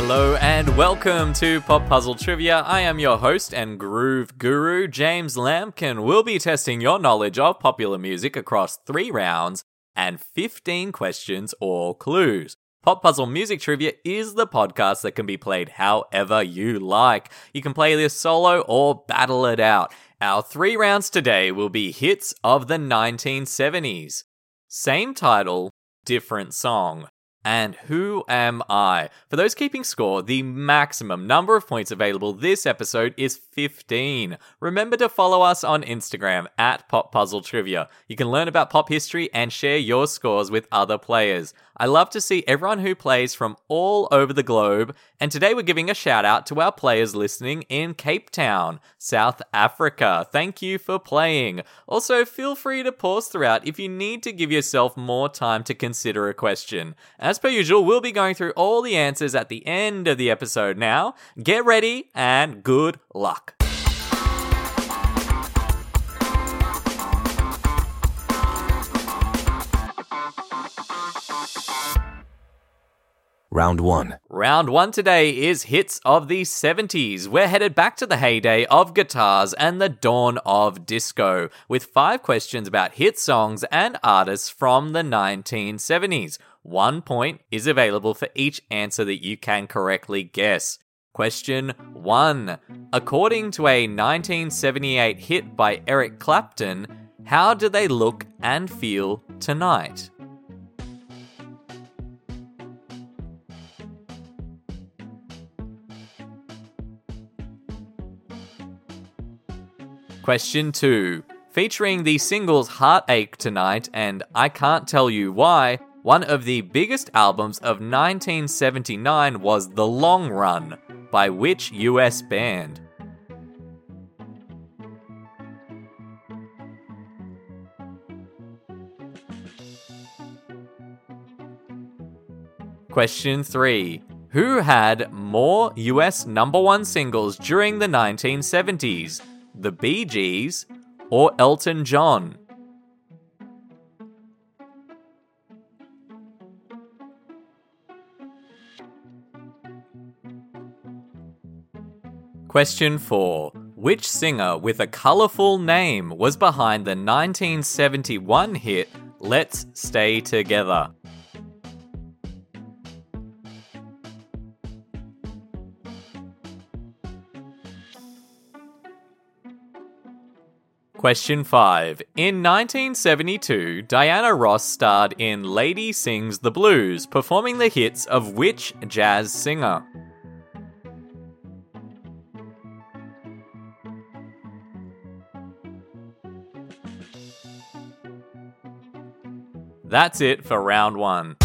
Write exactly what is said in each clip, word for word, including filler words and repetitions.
Hello and welcome to Pop Puzzle Trivia. I am your host and groove guru, James Lampkin. We'll be testing your knowledge of popular music across three rounds and fifteen questions or clues. Pop Puzzle Music Trivia is the podcast that can be played however you like. You can play this solo or battle it out. Our three rounds today will be hits of the nineteen seventies. Same title, different song. And who am I? For those keeping score, the maximum number of points available this episode is fifteen. Remember to follow us on Instagram at Pop Puzzle Trivia. You can learn about pop history and share your scores with other players. I love to see everyone who plays from all over the globe, and today we're giving a shout out to our players listening in Cape Town, South Africa. Thank you for playing. Also, feel free to pause throughout if you need to give yourself more time to consider a question. As per usual, we'll be going through all the answers at the end of the episode now. Get ready and good luck. Round one. Round one today is hits of the seventies. We're headed back to the heyday of guitars and the dawn of disco, with five questions about hit songs and artists from the nineteen seventies. One point is available for each answer that you can correctly guess. Question one. According to a nineteen seventy-eight hit by Eric Clapton, how do they look and feel tonight? Question two. Featuring the singles Heartache Tonight and I Can't Tell You Why, one of the biggest albums of nineteen seventy-nine was The Long Run, by which U S band? Question three. Who had more U S number one singles during the nineteen seventies? The Bee Gees or Elton John? Question four. Which singer with a colourful name was behind the nineteen seventy-one hit Let's Stay Together? Question five. In nineteen seventy-two, Diana Ross starred in Lady Sings the Blues, performing the hits of which jazz singer? That's it for round one.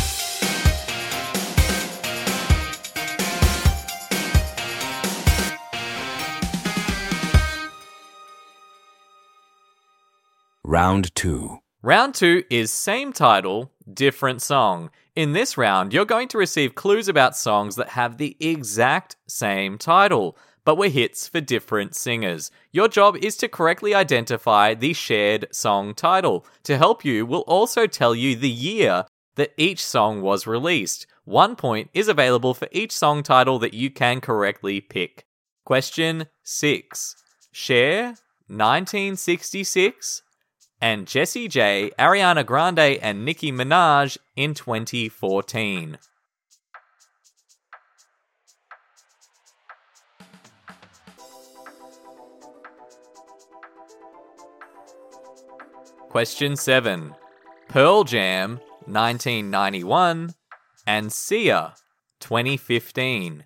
Round two. Round two is same title, different song. In this round, you're going to receive clues about songs that have the exact same title, but were hits for different singers. Your job is to correctly identify the shared song title. To help you, we'll also tell you the year that each song was released. One point is available for each song title that you can correctly pick. Question six. Cher, nineteen sixty-six, and Jessie J, Ariana Grande, and Nicki Minaj in twenty fourteen. Question seven. Pearl Jam, nineteen ninety-one, and Sia, twenty fifteen.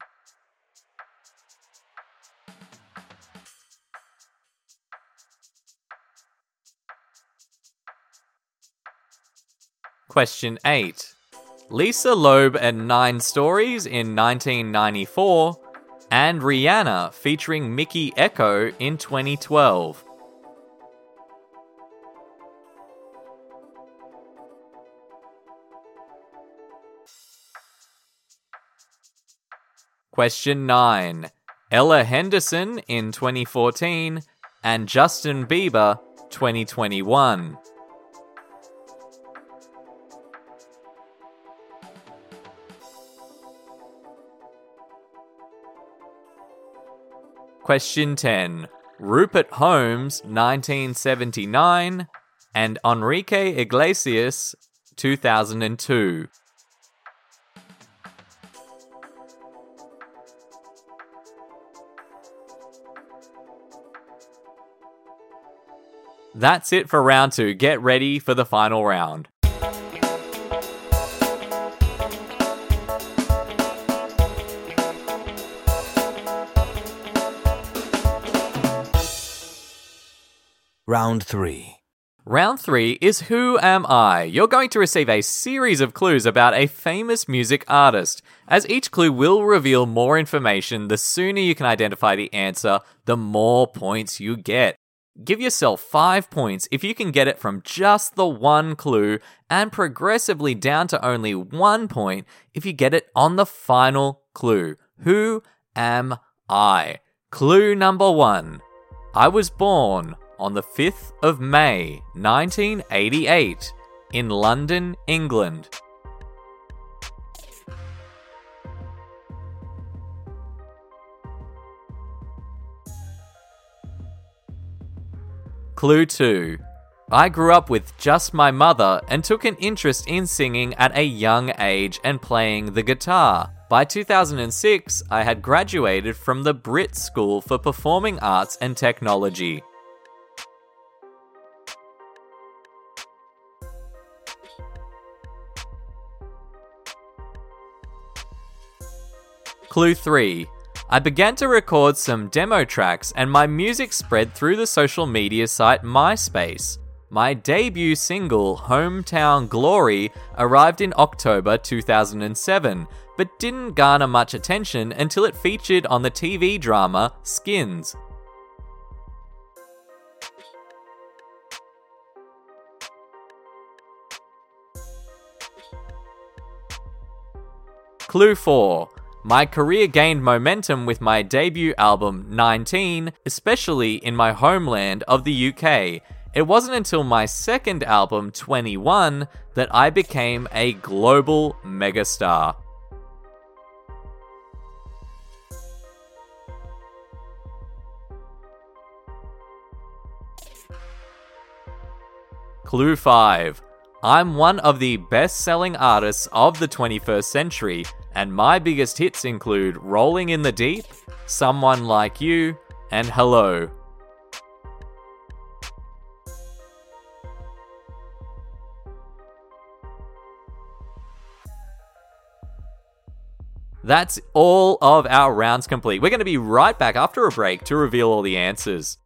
Question eight. Lisa Loeb and Nine Stories in nineteen ninety-four, and Rihanna featuring Mickey Echo in twenty twelve. Question nine. Ella Henderson in twenty fourteen, and Justin Bieber twenty twenty-one. Question ten. Rupert Holmes, nineteen seventy-nine, and Enrique Iglesias, two thousand two. That's it for round two. Get ready for the final round. Round three. Round three is Who Am I? You're going to receive a series of clues about a famous music artist. As each clue will reveal more information, the sooner you can identify the answer, the more points you get. Give yourself five points if you can get it from just the one clue, and progressively down to only one point if you get it on the final clue. Who am I? Clue number one. I was born on the fifth of May, nineteen eighty-eight, in London, England. Clue two. I grew up with just my mother and took an interest in singing at a young age and playing the guitar. By two thousand six, I had graduated from the Brit School for Performing Arts and Technology. Clue three. I began to record some demo tracks and my music spread through the social media site MySpace. My debut single, Hometown Glory, arrived in October two thousand seven, but didn't garner much attention until it featured on the T V drama Skins. Clue four. My career gained momentum with my debut album nineteen, especially in my homeland of the U K. It wasn't until my second album twenty-one that I became a global megastar. Clue five. I'm one of the best-selling artists of the twenty-first century, and my biggest hits include Rolling in the Deep, Someone Like You, and Hello. That's all of our rounds complete. We're going to be right back after a break to reveal all the answers.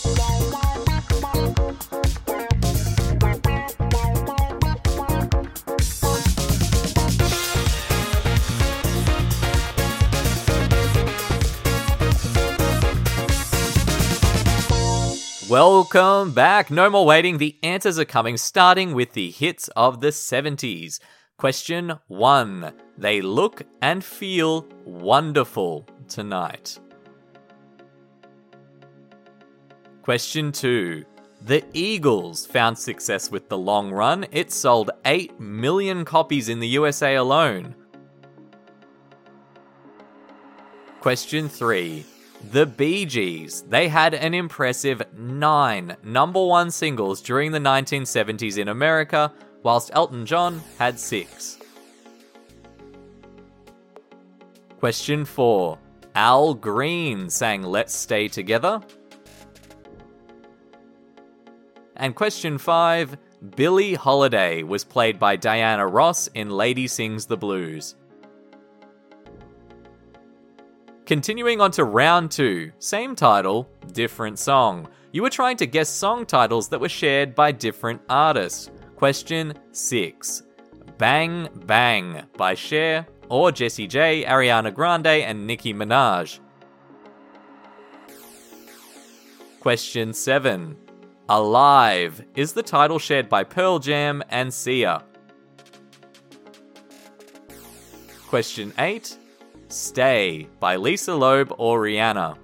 Welcome back. No more waiting. The answers are coming, starting with the hits of the seventies. Question one. They look and feel wonderful tonight. Question two. The Eagles found success with The Long Run. It sold eight million copies in the U S A alone. Question three. The Bee Gees. They had an impressive nine number one singles during the nineteen seventies in America, whilst Elton John had six. Question four. Al Green sang Let's Stay Together. And question five. Billie Holiday was played by Diana Ross in Lady Sings the Blues. Continuing on to round two, same title, different song. You were trying to guess song titles that were shared by different artists. Question six. Bang Bang by Cher or Jessie J, Ariana Grande and Nicki Minaj. Question seven. Alive is the title shared by Pearl Jam and Sia. Question eight. Stay by Lisa Loeb or Rihanna.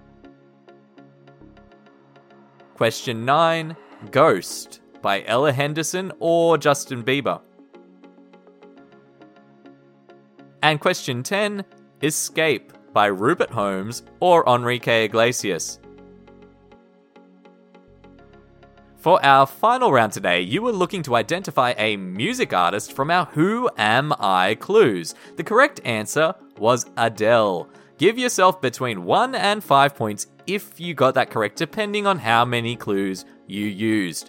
Question nine. Ghost by Ella Henderson or Justin Bieber. And question ten. Escape by Rupert Holmes or Enrique Iglesias? For our final round today, you were looking to identify a music artist from our Who Am I clues. The correct answer was Adele. Give yourself between one and five points if you got that correct, depending on how many clues you used.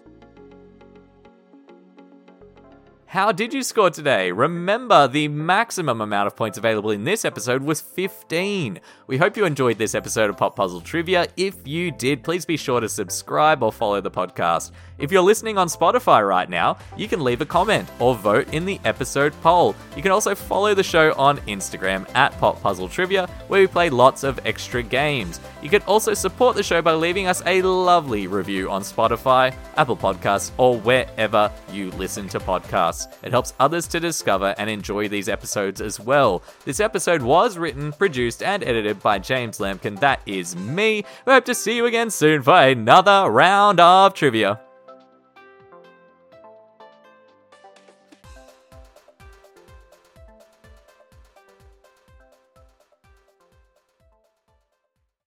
How did you score today? Remember, the maximum amount of points available in this episode was fifteen. We hope you enjoyed this episode of Pop Puzzle Trivia. If you did, please be sure to subscribe or follow the podcast. If you're listening on Spotify right now, you can leave a comment or vote in the episode poll. You can also follow the show on Instagram at Pop Puzzle Trivia, where we play lots of extra games. You can also support the show by leaving us a lovely review on Spotify, Apple Podcasts, or wherever you listen to podcasts. It helps others to discover and enjoy these episodes as well. This episode was written, produced, and edited by James Lampkin. That is me. We hope to see you again soon for another round of trivia.